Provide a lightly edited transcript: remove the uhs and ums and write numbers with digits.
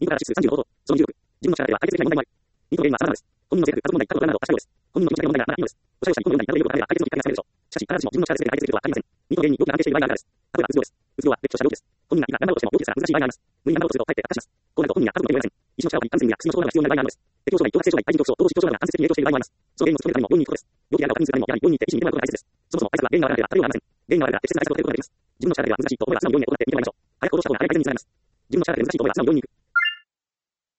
イントから指数30の方法と、その重力。自分の力では解決できない問題もある。イントの原因は様々です。本人の政府、家族問題、家族などを明かしたようです。本人の気持ちの問題がまだないのです。おしゃれをしたり、本人の問題に例えることがあれば解決のきっかけがされるでしょう。しかし、必ずしも自分の力で全て解決することはありません。イントの原因に大きな安定している場合があるからです。例えば、うつ病です。うつ病は、別とした病気です。本人がいくら頑張ろうとしても、病気ですから難しい場合があります。無理に頑張ろうとすると、かえって悪化します。こうなると本人が家族の問題を言われません。医師の力は一般性や薬の処方が必要になる場合があるのです。適応障害、統合性障害、体重症、同時症状などが間接的に影響している場合もあります。その原因を突き止めるためにも、病院に行くことです。病気であるか確認するためにも、やはり病院に行って医師に見てもらうことが大切です。そもそも対策は原因がわからなければ、対応がありません。原因がわかれば適切な対策を取ることができます。自分の力では難しいと思えば素直に病院へ行ってみてもらいましょう。早く行動した方が早い改善につながります。自分の力で難しいと思えば素直に病院に行く。